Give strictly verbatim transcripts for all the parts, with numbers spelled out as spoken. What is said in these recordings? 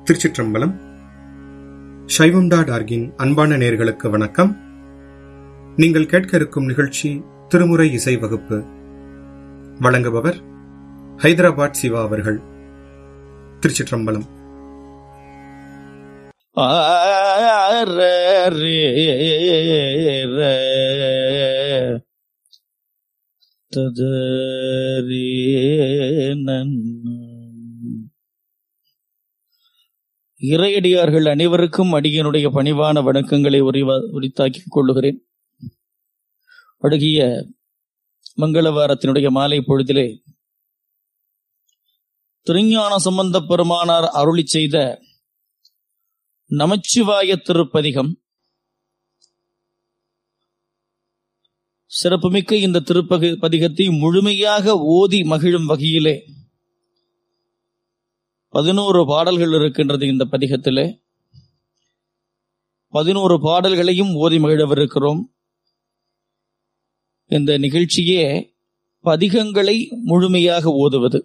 திருச்சிற்றம்பலம். சைவம் டாட் ஆர்கின் அன்பான நேயர்களுக்கு வணக்கம். நீங்கள் கேட்க இருக்கும் நிகழ்ச்சி திருமுறை இசை வகுப்பு. வழங்குபவர் ஹைதராபாத் சிவா அவர்கள். திருச்சிற்றம்பலம். இறையடியார்கள் அனைவருக்கும் அடியனுடைய பணிவான வணக்கங்களை உரித்தாக்கிக் கொள்ளுகிறேன். அழகிய மங்களவாரத்தினுடைய மாலை பொழுதிலே திருஞான சம்பந்த பெருமானார் அருளி செய்த நமச்சிவாய திருப்பதிகம், சிறப்புமிக்க இந்த திருப்பதி பதிகத்தை முழுமையாக ஓதி மகிழும் வகையிலே பதினோரு பாடல்கள் இருக்கின்றது. இந்த பதிகத்திலே பதினோரு பாடல்களையும் ஓதி மகிழவிருக்கிறோம். இந்த நிகழ்ச்சியே பதிகங்களை முழுமையாக ஓதுவது.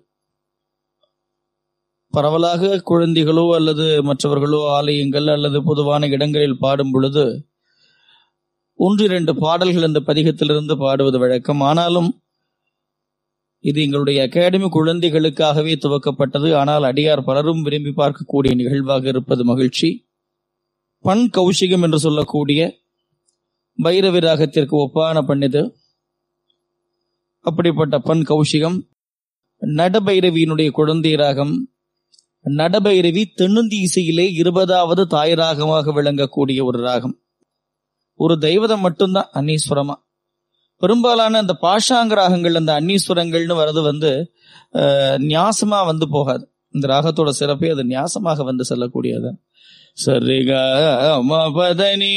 பரவலாக குழந்தைகளோ அல்லது மற்றவர்களோ ஆலயங்கள் அல்லது பொதுவான இடங்களில் பாடும் பொழுது ஒன்று இரண்டு பாடல்கள் இந்த பதிகத்திலிருந்து பாடுவது வழக்கம். ஆனாலும் இது எங்களுடைய அகாடமி குழந்தைகளுக்காகவே துவக்கப்பட்டது. ஆனால் அடியார் பலரும் விரும்பி பார்க்கக்கூடிய நிகழ்வாக இருப்பது மகிழ்ச்சி. பண் கௌஷிகம் என்று சொல்லக்கூடிய பைரவி ராகத்திற்கு ஒப்பான பண்ணிது. அப்படிப்பட்ட பண் கௌஷிகம் நடபைரவியினுடைய குழந்தை ராகம். நடபைரவி தென்னுந்தி இசையிலே இருபதாவது தாயராகமாக விளங்கக்கூடிய ஒரு ராகம். ஒரு தெய்வதம் மட்டும்தான் அன்னீஸ்வரமா. பெரும்பாலான அந்த பாஷாங்க ராகங்கள், அந்த அன்னீஸ்வரங்கள்னு வர்றது வந்து நியாசமா வந்து போகாது. இந்த ராகத்தோட சிறப்பே அது நியாசமாக வந்து செல்லக்கூடியது. சரிக மபதனி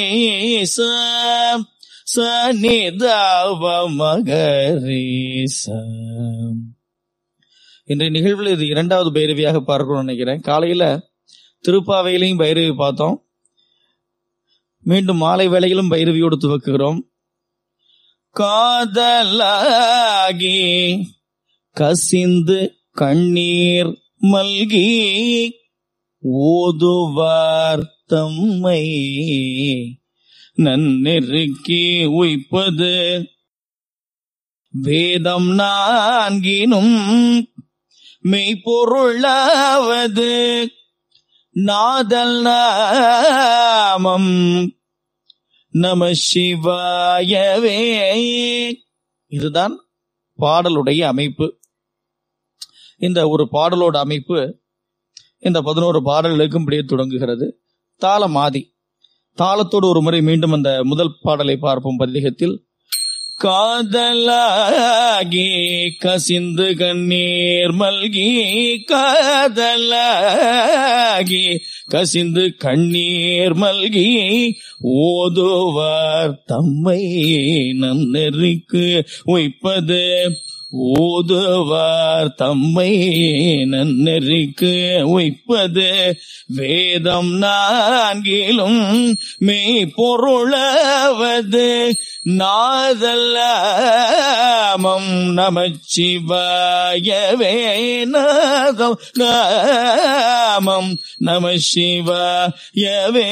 சனிதாவ மகரீச. இன்றைய நிகழ்வில் இது இரண்டாவது பைரவியாக பார்க்கணும்னு நினைக்கிறேன். காலையில திருப்பாவையிலையும் பைரவி பார்த்தோம். மீண்டும் மாலை வேளையிலும் பைரவியோடு துவக்குகிறோம். காதலாகி கசிந்து கண்ணீர் மல்கி ஓதுவார் தம்மை நன்னெருக்கி உய்ப்பது வேதம் நான்கினும் மெய்ப்பொருளாவது நாதல் நாமம் நம சிவாயவே. இதுதான் பாடலுடைய அமைப்பு. இந்த ஒரு பாடலோட அமைப்பு இந்த பதினோரு பாடல்களுக்கும் இப்படியே தொடங்குகிறது. தாளம் ஆதி. தாளத்தோடு ஒரு முறை மீண்டும் அந்த முதல் பாடலை பார்ப்போம். பதிகத்தில் காதலாகி கசிந்து கண்ணீர் மல்கி, காதலாகி கசிந்து கண்ணீர் மல்கி ஓதுவார் தம்மை நன்னெறிக்கு உய்ப்பது, ஓதுவார் தம்மை நன்னெறிக்கு உய்ப்பது வேதம் நான்கிலும் மெய் பொருளாவது நாதல்லாமம் நமச்சிவாயவே. நாதம் நாமம் நம சிவாயவே.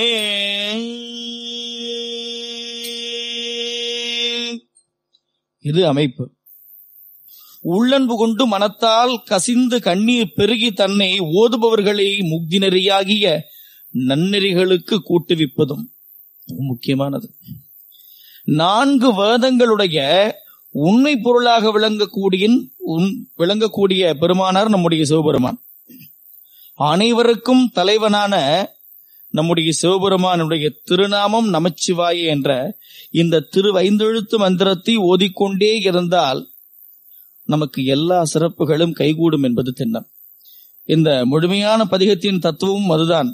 இது அமைப்பு. உள்ளன்பு கொண்டு மனத்தால் கசிந்து கண்ணீர் பெருகி தன்னை ஓதுபவர்களை முக்தி நெறியாகிய நன்னெறிகளுக்கு கூட்டுவிப்பதும் முக்கியமானது. நான்கு வேதங்களுடைய உண்மை பொருளாக விளங்கக்கூடிய விளங்கக்கூடிய பெருமானார் நம்முடைய சிவபெருமான். அனைவருக்கும் தலைவனான நம்முடைய சிவபெருமானுடைய திருநாமம் நமச்சிவாய என்ற இந்த திரு ஐந்தெழுத்து மந்திரத்தை ஓதிக்கொண்டே இருந்தால் நமக்கு எல்லா சிறப்புகளும் கைகூடும் என்பது திண்ணம். இந்த முழுமையான பதிகத்தின் தத்துவம் அதுதான்.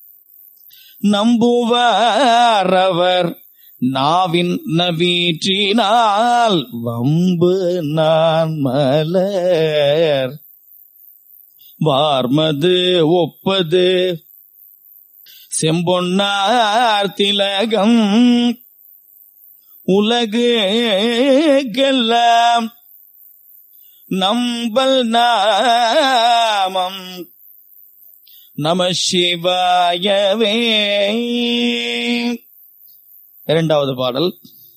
நம்புவாரவர் நாவின் நவீற்றினால் வம்பு நான் மலர் வார்மது ஒப்பது செம்பொன்னார் திலகம் உலகுக்கெல்லாம் நம்பல் நாமம் நம சிவாயவே. இரண்டாவது பாடல்.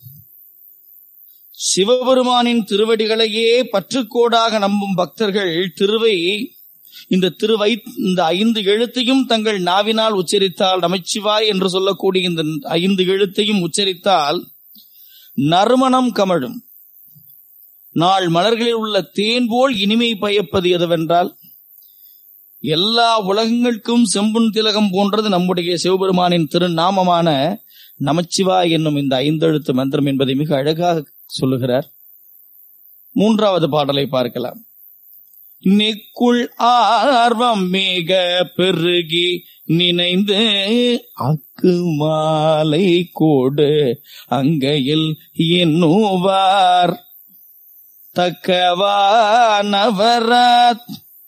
சிவபெருமானின் திருவடிகளையே பற்றுக்கோடாக நம்பும் பக்தர்கள் திருவை இந்த திருவை இந்த ஐந்து எழுத்தையும் தங்கள் நாவினால் உச்சரித்தால், நமச்சிவாய் என்று சொல்லக்கூடிய இந்த ஐந்து எழுத்தையும் உச்சரித்தால் நறுமணம் கமழும். நாள் மலர்களில் உள்ள தேன் போல் இனிமை பயப்பது எதுவென்றால், எல்லா உலகங்களுக்கும் செம்புன் திலகம் போன்றது நம்முடைய சிவபெருமானின் திருநாமமான நமச்சிவாய் என்னும் இந்த ஐந்தெழுத்து மந்திரம் என்பதை மிக அழகாக சொல்லுகிறார். மூன்றாவது பாடலை பார்க்கலாம். நெக்குள் ஆர்வம் மிக பெருகி நினைந்து அக்கு மாலை கோடு அங்கையில் எண்ணுவார் தக்கவா நவராத்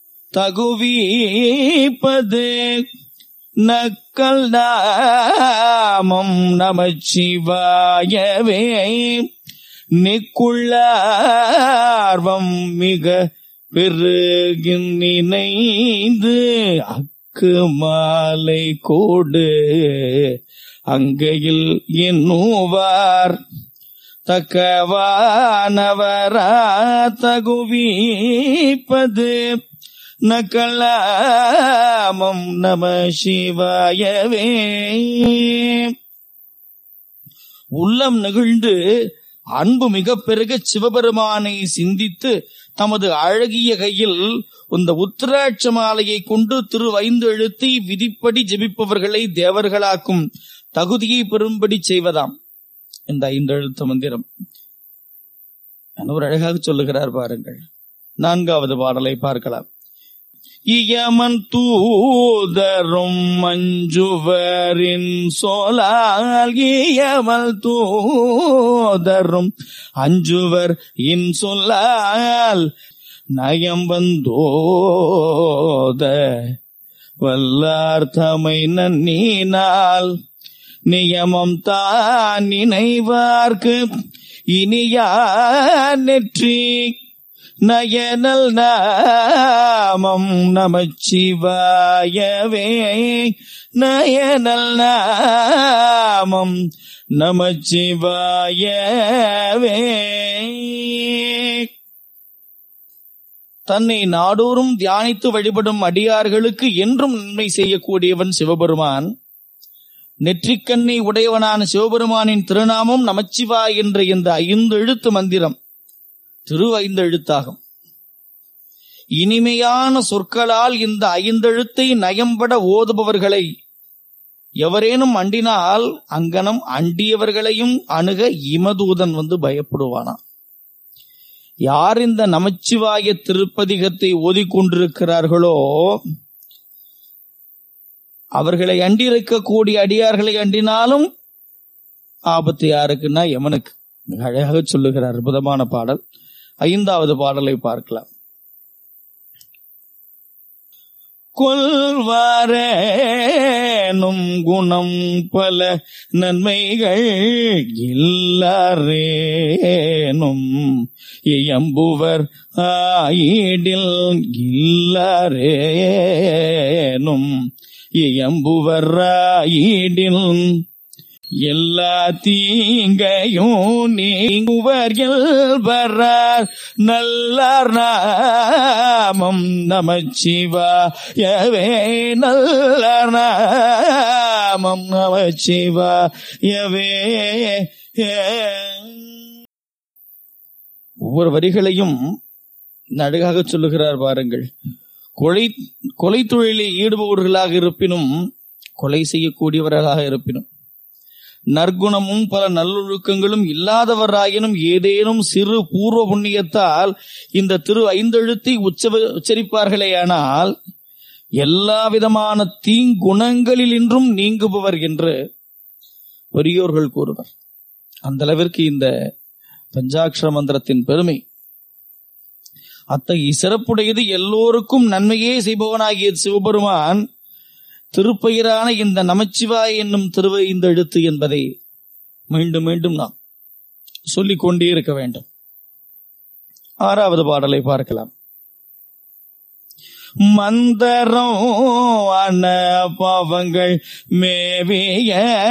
தகுவிப்பது நக்கல் நாமம் நமச்சிவாயவே. நெக்குள்ளார்வம் மிக பெருகி நினைந்து அக்கு மாலை கோடு அங்கையில் எண்ணுவார் தக்கவானவரா தகுவிப்பது நக்கலாமம் நம சிவாயவே. உள்ளம் நெகிழ்ந்து அன்பு மிக பெருக சிவபெருமானை சிந்தித்து தமது அழகிய கையில் இந்த உத்திராட்ச மாலையை கொண்டு திரு ஐந்து எழுத்தை விதிப்படி ஜெபிப்பவர்களை தேவர்களாக்கும் தகுதியை பெறும்படி செய்வதாம் இந்த ஐந்து எழுத்து மந்திரம். ஒரு அழகாக சொல்லுகிறார் பாருங்கள். நான்காவது பாடலை பார்க்கலாம். இயமன் தூதரும் மஞ்சுவரின் சோலால் இயமல் தூதரும் அஞ்சுவர் இன் சொல்லால் நயம் வந்தோத வல்லார்த்தமை நன்னினால் நியமம் தான் நினைவார்க்கு இனியா நெற்றி நயனல் நாமம் நமச்சிவாயவே. நயனல் நாமம் நமச்சிவாயவே. தன்னை நாடோறும் தியானித்து வழிபடும் அடியார்களுக்கு என்றும் நன்மை செய்யக்கூடியவன் சிவபெருமான். நெற்றிக்கண்ணை உடையவனான சிவபெருமானின் திருநாமம் நமச்சிவாய் என்ற இந்த ஐந்து எழுத்து மந்திரம் திரு ஐந்து எழுத்தாகும். இனிமையான சொற்களால் இந்த ஐந்தெழுத்தை நயம்பட ஓதுபவர்களை எவரேனும் அண்டினால் அங்கனம் அண்டியவர்களையும் அணுக இமதூதன் வந்து பயப்படுவானா. யார் இந்த நமச்சிவாய திருப்பதிகத்தை ஓதிக்கொண்டிருக்கிறார்களோ அவர்களை அண்டிருக்கக்கூடிய அடியார்களை அண்டினாலும் ஆபத்து யாருக்குன்னா யமனுக்கு. அழகாக சொல்லுகிறார். அற்புதமான பாடல். ஐந்தாவது பாடலை பார்க்கலாம். கொல்வாரேனும் குணம் பல நன்மைகள் இல்லாரேனும் இயம்புவர் ஆயிடில் இல்லாரேனும் இயம்புவர் ஆயிடில் எல்லா தீங்கையும் நீங்குவர்கள் வரார் நல்லார் நாமம் நமச்சிவாயவே. நல்லார் நாமம் நமச்சிவாயவே. ஒவ்வொரு வரிகளையும் நடுகாக சொல்லுகிறார் பாருங்கள். கொலை கொலை தொழிலில் ஈடுபவர்களாக இருப்பினும், கொலை செய்யக்கூடியவர்களாக இருப்பினும், நற்குணமும் பல நல்லொழுக்கங்களும் இல்லாதவராயினும் ஏதேனும் சிறு பூர்வ புண்ணியத்தால் இந்த திரு ஐந்தெழுத்தை உச்ச உச்சரிப்பார்களேயானால் எல்லா விதமான தீங்குணங்களில் இன்றும் நீங்குபவர் என்று பெரியோர்கள் கூறுவர். அந்த அளவிற்கு இந்த பஞ்சாட்சர மந்திரத்தின் பெருமை. அத்தகைய சிறப்புடையது. எல்லோருக்கும் நன்மையே செய்பவனாகிய சிவபெருமான் திருப்பெயரான இந்த நமச்சிவாய் என்னும் திருவை இந்த எழுத்து என்பதை மீண்டும் மீண்டும் நாம் சொல்லிக் கொண்டே இருக்க வேண்டும். ஆறாவது பாடலை பார்க்கலாம். மந்தரம் அன பாவங்கள் மேவிய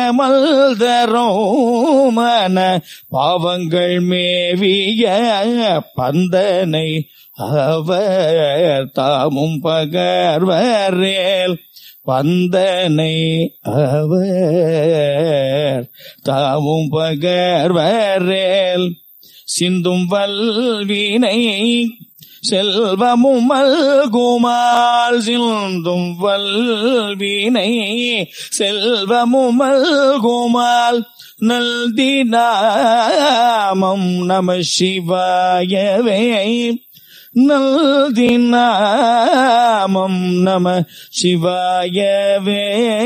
மல்தரம் அன பாவங்கள் மேவிய பந்தனை அவர் தாமும் பகர்வரேல் பந்தனை அவர் தாமும் பகர்வரேல் சிந்தும் வல்வினை செல்வமும் மல்குமால் சிந்தும் வல்வினை செல்வமும் மல்குமால் நல்தினாமம் நம சிவாயவே நல்தினாமம் நம சிவாயவே.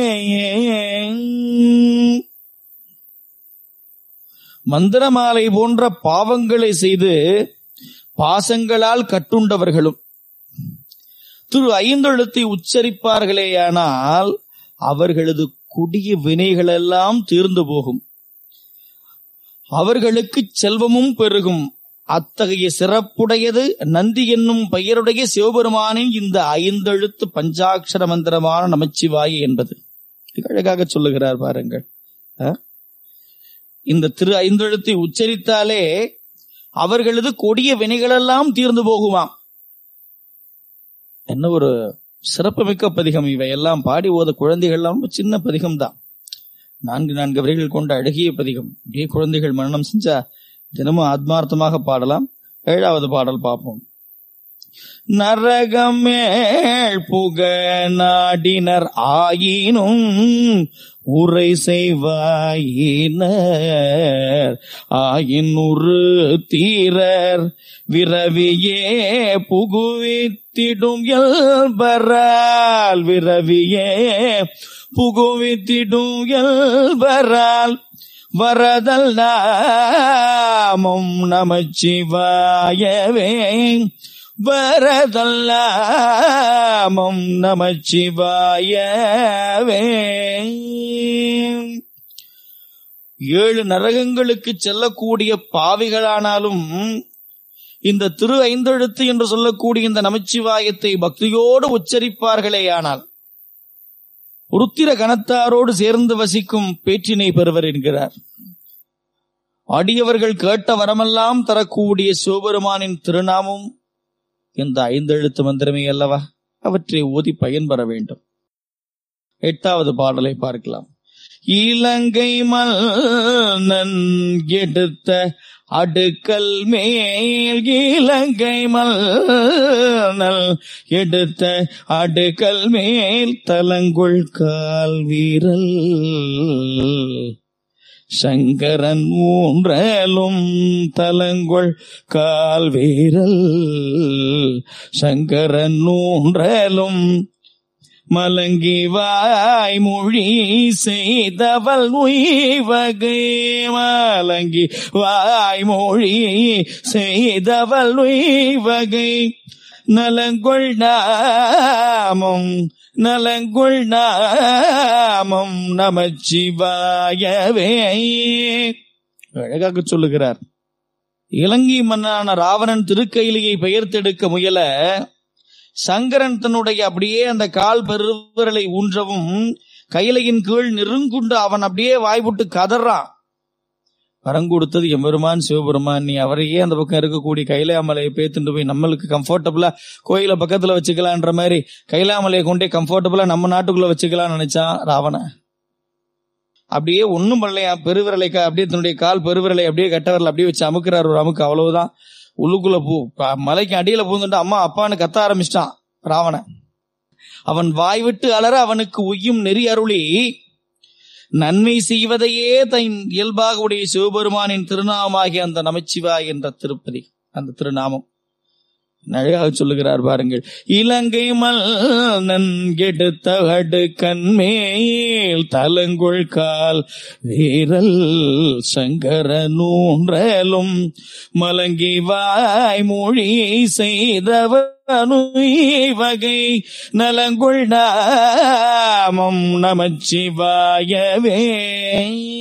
மந்திரமாலை போன்ற பாவங்களை செய்து பாசங்களால் கட்டுண்டவர்களும் திரு ஐந்தெழுத்தை உச்சரிப்பார்களேயானால் அவர்களது கொடிய வினைகளெல்லாம் தீர்ந்து போகும், அவர்களுக்கு செல்வமும் பெருகும். அத்தகைய சிறப்புடையது நந்தி என்னும் பெயருடைய சிவபெருமானின் இந்த ஐந்தெழுத்து பஞ்சாட்சர மந்திரமான நமச்சிவாய என்பது அழகாக சொல்லுகிறார் பாருங்கள். இந்த திரு ஐந்தெழுத்தை உச்சரித்தாலே அவர்களது கொடிய வினைகளெல்லாம் தீர்ந்து போகுமாம். என்ன ஒரு சிறப்புமிக்க பதிகம்! இவையெல்லாம் பாடி ஓத குழந்தைகள்லாம் சின்ன பதிகம் தான், நான்கு நான்கு வரிகள் கொண்ட அழகிய பதிகம். அப்படியே குழந்தைகள் மரணம் செஞ்சா தினமும் ஆத்மார்த்தமாக பாடலாம். ஏழாவது பாடல் பார்ப்போம். நரகமேள் புக நாடினர் ஆயினும் உரை செய்வாயினர் ஆயினுறு தீரர் விரவியே புகுவித்திடும் எல்பரால் விரவியே புகுவித்திடும் எல்பரால் வரதல் நாமம் நமச்சிவாயவே வரதல் நாமம் நமச்சிவாயவே. ஏழு நரகங்களுக்கு செல்லக்கூடிய பாவிகளானாலும் இந்த திரு ஐந்தெழுத்து என்று சொல்லக்கூடிய இந்த நமச்சிவாயத்தை பக்தியோடு உச்சரிப்பார்களேயானால் உருத்திர கணத்தாரோடு சேர்ந்து வசிக்கும் பேற்றினை பெறுவர் என்கிறார். அடியவர்கள் கேட்ட வரமெல்லாம் தரக்கூடிய சிவபெருமானின் திருநாமம் இந்த ஐந்தெழுத்து மந்திரமே அல்லவா? அவற்றை ஓதி பயன்பெற வேண்டும். எட்டாவது பாடலை பார்க்கலாம். இலங்கை மன்னன் எடுத்த அடுக்கல் மேல் இலங்கை மன்னல் எடுத்த அடுக்கல் மேல் தலங்குள் கால் வீரல் சங்கரன் ஊன்றலும் தலங்குள் கால் வீரல் சங்கரன் ஊன்றலும் மலங்கி வாய் மொழி செய்தவள் உய்வகை மலங்கி வாய் மொழி செய்தவள் உய்வகை நலங்கொள் நாமம் நலங்கொள் நாமம் நமச்சிவாயவே. அழகாக சொல்லுகிறார். இலங்கை மன்னனான ராவணன் திருக்கையிலையை பெயர்த்தெடுக்க முயல சங்கரன் தன்னுடைய அப்படியே அந்த கால் பெருவிரலை ஊன்றவும் கையிலையின் கீழ் நெருங்குண்டு அவன் அப்படியே வாய்விட்டு கதறான். வரம் கொடுத்தது எம்பெருமான் சிவபெருமான், நீ அவரையே அந்த பக்கம் இருக்கக்கூடிய கைலாமலையை பேத்துட்டு போய் நம்மளுக்கு கம்ஃபர்டபுளா கோயில பக்கத்துல வச்சுக்கலான்ற மாதிரி கைலாமலையை கொண்டே கம்ஃபர்டபுளா நம்ம நாட்டுக்குள்ள வச்சுக்கலாம்னு நினைச்சான் ராவணன். அப்படியே ஒண்ணும் பண்ணலையா, பெருவிரலை அப்படியே தன்னுடைய கால் பெருவிரலை அப்படியே கட்டவரில் அப்படியே வச்சு அமுக்கிறார் ஒரு அமுக்கு. அவ்வளவுதான், உள்ளுக்குள்ள பூ மலைக்கு அடியில பூந்துட்டு அம்மா அப்பான்னு கத்த ஆரம்பிச்சிட்டான் ராவணன். அவன் வாய் விட்டு அலற அவனுக்கு உய்யும் நெறி அருளி நன்மை செய்வதையே தன் இயல்பாக உடைய சிவபெருமானின் திருநாமமாகிய அந்த நமச்சிவாய் என்ற திருப்பதி, அந்த திருநாமம் அழகாக சொல்லுகிறார் பாருங்கள். இலங்கை மன்னன் எடுத்த அடுக்கன் மேல் தலங்குள் கால் வீரல் சங்கரனூன்றலும் மலங்கி வாய் மொழி செய்தவனுய்வகை நலங்குள் நாமம் நமச்சிவாயவே.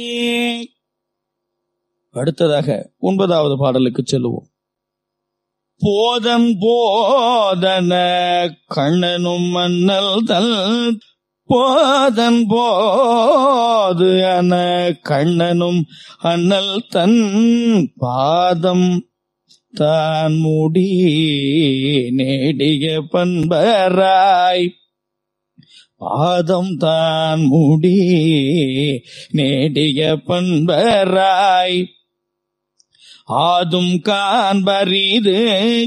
அடுத்ததாக ஒன்பதாவது பாடலுக்கு செல்லுவோம். போதன் போதன கண்ணனும் மன்னல் தல் போதன் போது அன கண்ணனும் அண்ணல் தன் பாதம் தான் முடி நேடிய பண்பராய் பாதம் தான் முடி நேடிய பண்பராய் ஆதும் காண்பரிது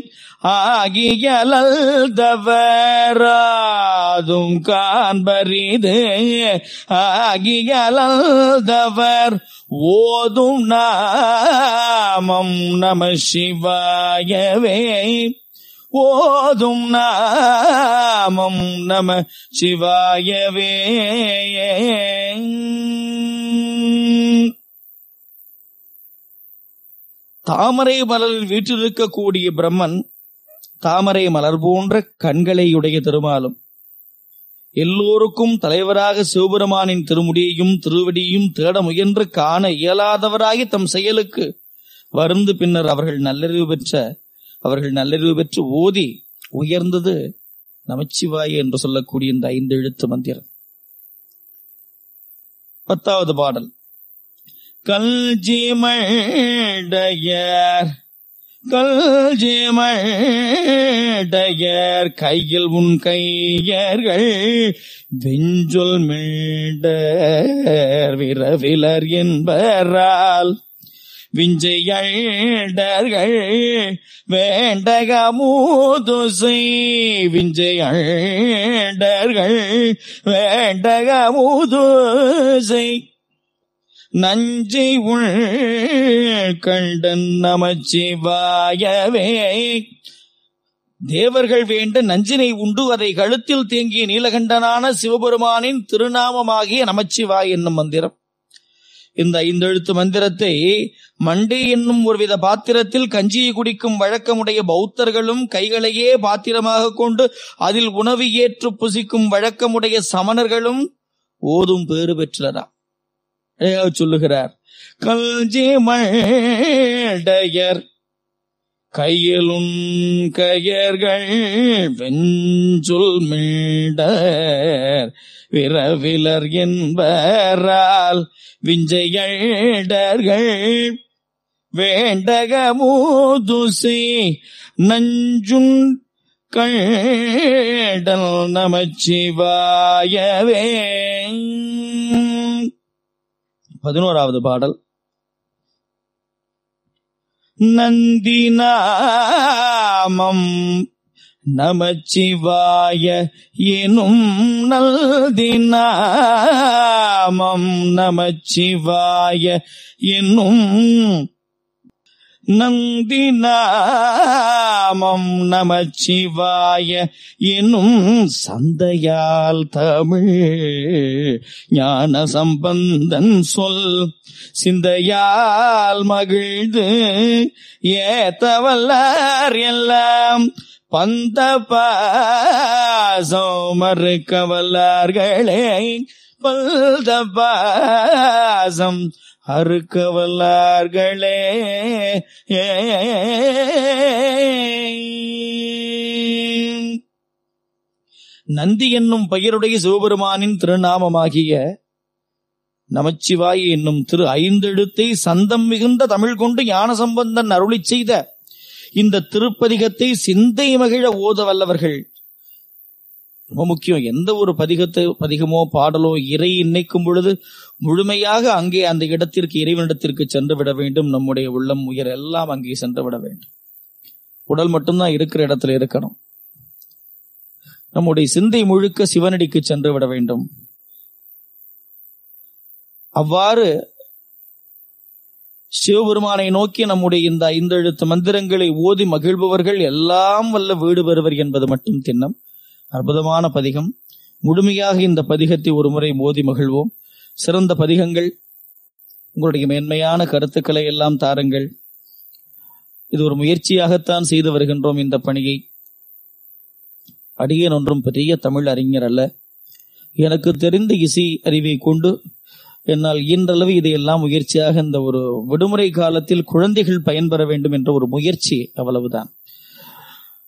ஆகியலல்தவராதும் காண்பரிது ஆகியலல்தவர் ஓதும் நாமம் நம சிவாயவே ஓதும் நாமம் நம சிவாயவே. தாமரை மலரில் வீற்றிருக்கக்கூடிய பிரம்மன் தாமரை மலர் போன்ற கண்களையுடைய திருமாலும் எல்லோருக்கும் தலைவராக சிவபெருமானின் திருமுடியையும் திருவடியையும் தேட முயன்று காண இயலாதவராகி தம் செயலுக்கு வருந்து பின்னர் அவர்கள் நல்லறிவு பெற்ற அவர்கள் நல்லறிவு பெற்று ஓதி உயர்ந்தது நமச்சிவாய என்று சொல்லக்கூடிய இந்த ஐந்து எழுத்து மந்திரம். பத்தாவது பாடல். கல்ஜிமடையர் கல்ஜிமடையர் கையில் உன் கையர்கள் வெஞ்சொல் மீடர் விரவிலர் என்பரால் விஞ்சையழடர்கள் வேண்டக மூதுசை விஞ்சையழடர்கள் வேண்டக மூதுசை நஞ்சை உள் கண்டன் நமச்சிவாயவே. தேவர்கள் வேண்ட நஞ்சினை உண்டு அதை கழுத்தில் தேங்கிய நீலகண்டனான சிவபெருமானின் திருநாமமாகிய நமச்சிவாய் என்னும் மந்திரம். இந்த ஐந்தெழுத்து மந்திரத்தை மண்டை என்னும் ஒருவித பாத்திரத்தில் கஞ்சியை குடிக்கும் வழக்கமுடைய பௌத்தர்களும் கைகளையே பாத்திரமாக கொண்டு அதில் உணவு ஏற்று புசிக்கும் வழக்கமுடைய சமணர்களும் ஓதும் பேறு பெற்றரா சொல்லுகிறார். கல்ஜி மடையர் கையிலுன் கையர்கள் வெஞ்சொல் மீடர் விரவிலர் என்பரால் விஞ்சையழடர்கள் வேண்டக மூதுசை நஞ்சுன் கண்டல் நமச்சிவாயவே. பதினோராவது பாடல். நந்திநாமம் நமச்சிவாய எனும் நல்திநாமம் நமச்சிவாய எனும் நந்திநாமம் நமச்சிவாய எனும் சந்தையால் தமிழ் ஞான சம்பந்தன் சொல் சிந்தையால் மகிழ்ந்து ஏத்தவல்லார் எல்லாம் பந்த பாசம் மறுக்கவல்லார்களே பல்த பாசம் அறுக்கவல்லார்களே. நந்தி என்னும் பெயருடைய சிவபெருமானின் திருநாமமாகிய நமச்சிவாய் என்னும் திரு ஐந்தெழுத்தை சந்தம் மிகுந்த தமிழ் கொண்டு ஞான சம்பந்தன் அருளி செய்த இந்த திருப்பதிகத்தை சிந்தை மகிழ ஓத வல்லவர்கள். ரொம்ப முக்கியம். எந்த ஒரு பதிகத்தை பதிகமோ பாடலோ இறை நினைக்கும் பொழுது முழுமையாக அங்கே அந்த இடத்திற்கு இறைவனிடத்திற்கு சென்று விட வேண்டும். நம்முடைய உள்ளம் உயிர் எல்லாம் அங்கே சென்று விட வேண்டும். உடல் மட்டும்தான் இருக்கிற இடத்துல இருக்கணும். நம்முடைய சிந்தை முழுக்க சிவனடிக்கு சென்று விட வேண்டும். அவ்வாறு சிவபெருமானை நோக்கி நம்முடைய இந்த ஐந்தெழுத்து மந்திரங்களை ஓதி மகிழ்பவர்கள் எல்லாம் வல்ல வீடு பெறுவர் என்பது மட்டும் திண்ணம். அற்புதமான பதிகம். முழுமையாக இந்த பதிகத்தை ஒரு முறை மோதி மகிழ்வோம். சிறந்த பதிகங்கள், உங்களுடைய மேன்மையான கருத்துக்களை எல்லாம் தாருங்கள். இது ஒரு முயற்சியாகத்தான் செய்து வருகின்றோம் இந்த பணியை. அடியேன் ஒன்றும் பெரிய தமிழ் அறிஞர் அல்ல. எனக்கு தெரிந்த இசை அறிவை கொண்டு என்னால் இயன்றளவு இதையெல்லாம் முயற்சியாக இந்த ஒரு விடுமுறை காலத்தில் குழந்தைகள் பயன்பெற வேண்டும் என்ற ஒரு முயற்சி, அவ்வளவுதான்.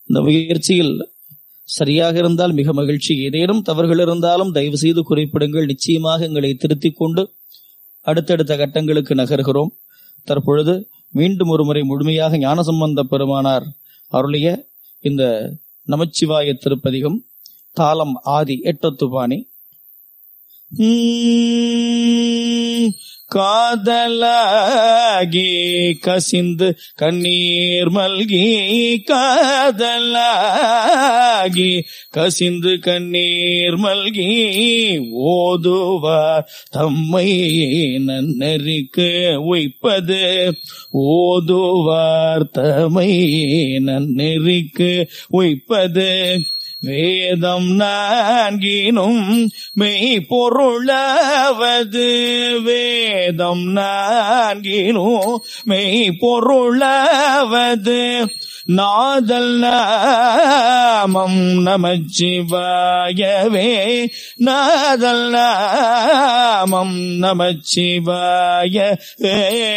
இந்த முயற்சியில் சரியாக இருந்தால் மிக மகிழ்ச்சி. ஏதேனும் தவறுகள் இருந்தாலும் தயவு செய்து குறிப்பிடுங்கள். நிச்சயமாக எங்களை திருத்திக் கொண்டு அடுத்தடுத்த கட்டங்களுக்கு நகர்கிறோம். தற்பொழுது மீண்டும் ஒரு முறை முழுமையாக ஞானசம்பந்த பெருமானார் அருளிய இந்த நமச்சிவாய திருப்பதிகம், தாளம் ஆதி எட்டத்துபாணி. காதலாகி கசிந்து கண்ணீர் மல்கி, காதலாகி கசிந்து கண்ணீர் மல்கி, ஓதுவார் தம்மை நன்னெறிக்கு உய்ப்பது, ஓதுவார் தம்மை நன்னெறிக்கு உய்ப்பது, வேதம் நான்கினும் மெய் பொருளாவது, வேதம் நான்கினும் மெய் பொருளாவது, நாதல் நாமம் நமச்சிவாயவே, நாதல் நாமம் நமச்சிவாயவே.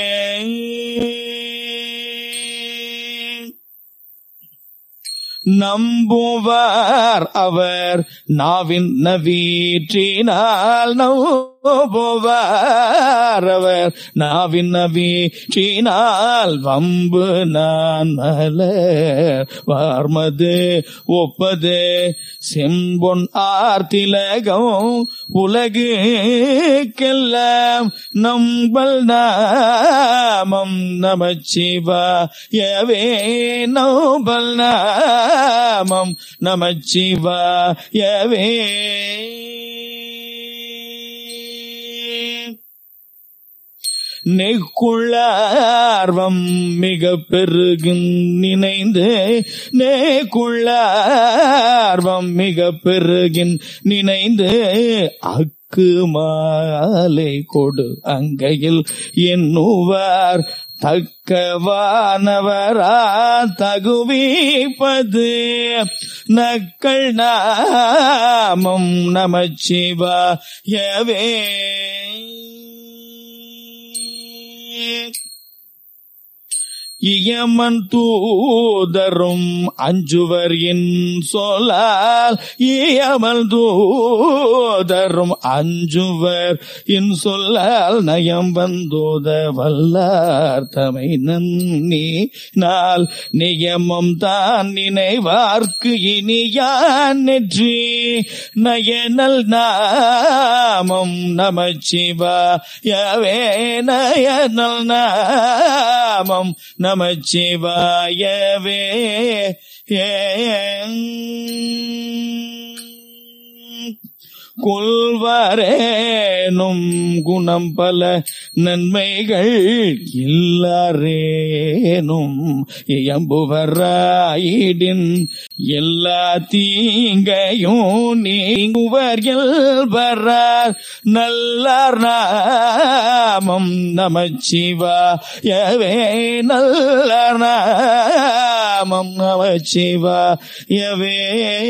நம்புவார் அவர் நாவின் நவீற்றினால், நம்புவார் அவர் நாவின் நவீற்றினால், வம்பு நான் மலர் வார்மது ஒப்பது, செம்பொன் ஆர்த்திலகம் உலகுக்கெல்லாம், நம்பல் நாமம் நமச்சிவாயவே, நம்பல் நாமம் நமச்சிவாயவே. நெக்குள்ளார்வம் மிக பெருகின் நினைந்து, நெக்குள்ளார்வம் மிக பெருகின் நினைந்து, அக்கு மாலை கொடு அங்கையில் எண்ணுவார், தக்கவானவரா தகுவிப்பது, நக்கள் நாமம் நமச்சிவாயவே. இயமன் தூதரும் அஞ்சுவர் என் சொல்லால், இயமல் தூதரும் அஞ்சுவர் என் சொல்லால், நயம் வந்தோத வல்லார் தமை நன்னினால், நியமம் தான் நினைவார்க்கு இனியான் நெற்றி, நயனல் நாமம் நமச்சிவாயவே, நயனல் நாமம் நமச்சிவாயவே. கொள்வாரேனும் குணம் பல நன்மைகள் இல்லாரேனும் இயம்புவராயிடின், எல்லா தீங்கையும் நீங்குவர் இயல்பரார், நல்லார் நாமம் நமச்சிவாயவே, நல்லார் நாமம் நமச்சிவாயவே.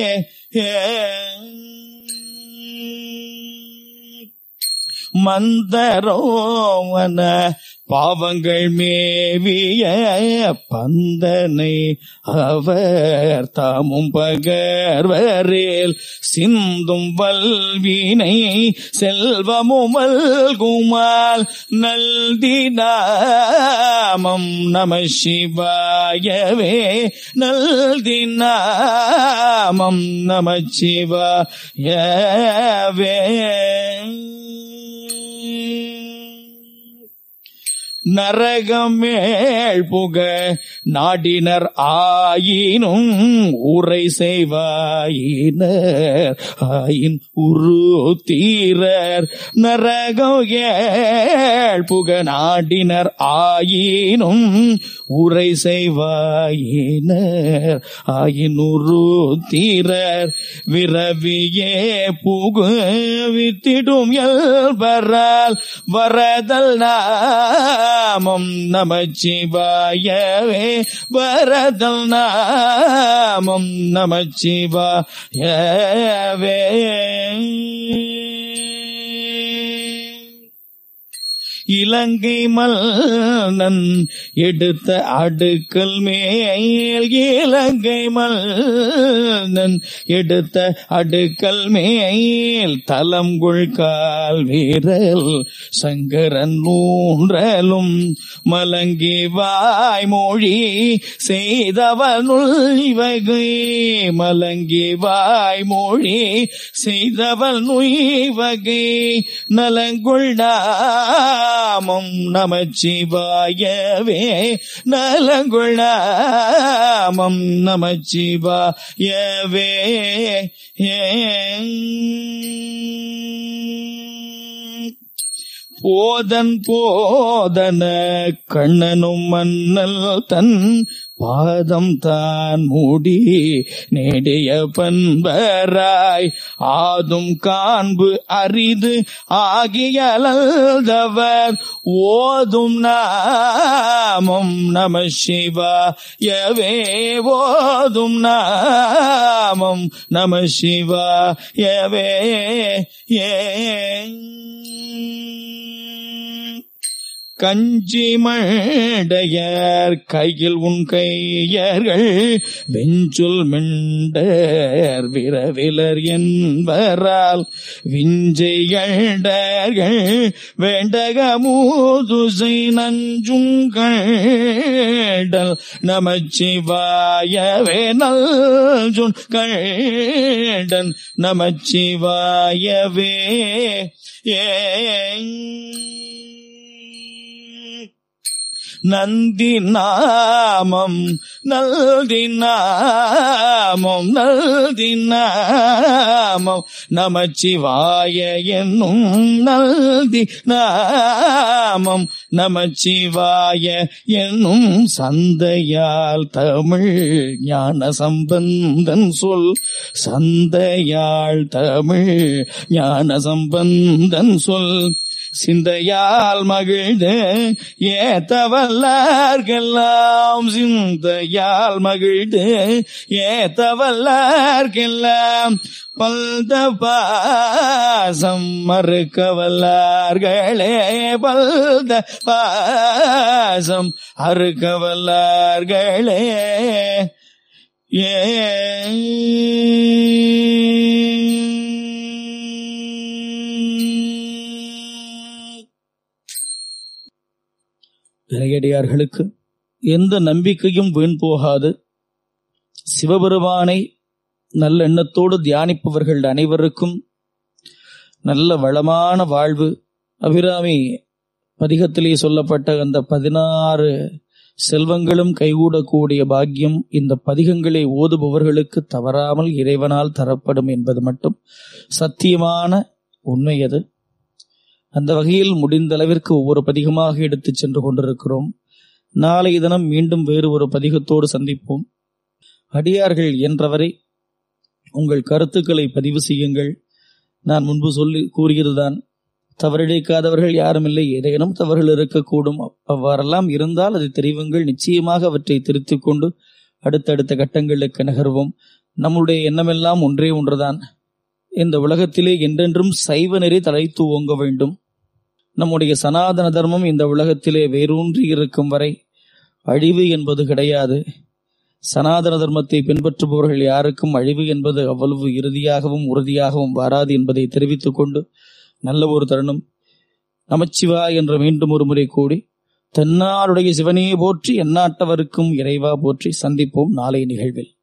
மந்தரோவன பாவங்கள் மேவிய பந்தனை அவர் தாமும் பகர்வரேல், சிந்தும் வல்வினை செல்வமும் மல்குமால், நல்தினாமம் நமச்சிவாயவே, நல்தினாமம் நமச்சிவாயவே. நரகமேள் புக நாடினர் ஆயினும் உரை செய்வாயினர் ஆயின் உரு தீரர், நரகம் ஏழ் புக நாடினர் ஆயினும் உரை செய்வாயினர் ஆயின் உரு தீரர், விரவியே புகு வித்திடும் எல்பரால், வரதல் நாமம் நமச்சிவாயவே, வரதல் நாமம் நமச்சிவாயவே. இலங்கை மன்னன் எடுத்த அடுக்கல் மேல் இலங்கை மன்னன் எடுத்த அடுக்கல் மேல் தலம்கொள் கால் வீரல் சங்கரன் ஊன்றலும் மலங்கி வாய்மொழி செய்தவனுள் இவகை மலங்கி வாய்மொழி செய்தவன் நுய்வகை நலங்கொள் நாமம் நமச்சிவாயவே நலங்கொள் நாமம் நமச்சிவாயவே. போதன் போதன கண்ணனும் மன்னல் தன் பாதம் தான் மூடி நேடிய பண்பராய் ஆதும் காண்பு அரிது ஆகியலதவர் ஓதும் நாமம் நம சிவாயவே ஓதும் நாமம் நம சிவாயவே. கஞ்சி மண்டையர் கையில் உன் கையர்கள் வெஞ்சொல் மிண்டர் விரவிலர் என்பரால் விஞ்சையண்டர்கள் வேண்டக மூதுசை நஞ்சுங்கடல் நமச்சிவாயவே நல்ஜுன் கண்டன் நமச்சிவாயவே. ஏ நந்தி நாமம் நல்தி நாமம் நல்தி நாமம் நமச்சிவாய என்னும் நல்தி நாமம் நமச்சிவாய என்னும் சந்தையால் தமிழ் ஞான சம்பந்தன் சொல் சந்தையால் தமிழ் ஞான சம்பந்தன் சொல் சிந்தையால் மகிழ்ந்து ஏத்தவல்லார்கெல்லாம் சிந்தையால் மகிழ்ந்து ஏத்தவல்லார்கெல்லாம் பல்த பாசம் மறுக்கவல்லார்களே பல்த பாசம் அறுக்கவல்லார்களே. ஏ இறையடியார்களுக்கு எந்த நம்பிக்கையும் வீண் போகாது. சிவபெருமானை நல்ல எண்ணத்தோடு தியானிப்பவர்கள் அனைவருக்கும் நல்ல வளமான வாழ்வு. அபிராமி பதிகத்திலே சொல்லப்பட்ட அந்த பதினாறு செல்வங்களும் கைகூடக்கூடிய பாக்கியம் இந்த பதிகங்களை ஓதுபவர்களுக்கு தவறாமல் இறைவனால் தரப்படும் என்பது மட்டும் சத்தியமான உண்மை. அது அந்த வகையில் முடிந்த அளவிற்கு ஒவ்வொரு பதிகமாக எடுத்து சென்று கொண்டிருக்கிறோம். நாளை தினம் மீண்டும் வேறு ஒரு பதிகத்தோடு சந்திப்போம். அடியார்கள் என்றவரை உங்கள் கருத்துக்களை பதிவு செய்யுங்கள். நான் முன்பு சொல்லி கூறியதுதான், தவறிழைக்காதவர்கள் யாரும் இல்லை, ஏதேனும் தவறுகள் இருக்கக்கூடும். அவ்வாறெல்லாம் இருந்தால் அதை தெரிவுங்கள். நிச்சயமாக அவற்றை திருத்திக் கொண்டு அடுத்தடுத்த கட்டங்களுக்கு நகர்வோம். நம்முடைய எண்ணமெல்லாம் ஒன்றே ஒன்றுதான், இந்த உலகத்திலே என்றென்றும் சைவ நெறி தலைத்து ஓங்க வேண்டும். நம்முடைய சனாதன தர்மம் இந்த உலகத்திலே வேரூன்றி இருக்கும் வரை அழிவு என்பது கிடையாது. சனாதன தர்மத்தை பின்பற்றுபவர்கள் யாருக்கும் அழிவு என்பது அவ்வளவு இறுதியாகவும் உறுதியாகவும் வராது என்பதை தெரிவித்துக் கொண்டு நல்ல ஒரு தருணம். நமச்சிவாய் என்று மீண்டும் ஒரு முறை கூடி தென்னாருடைய சிவனையே போற்றி எந்நாட்டவருக்கும் இறைவா போற்றி. சந்திப்போம் நாளை நிகழ்வில்.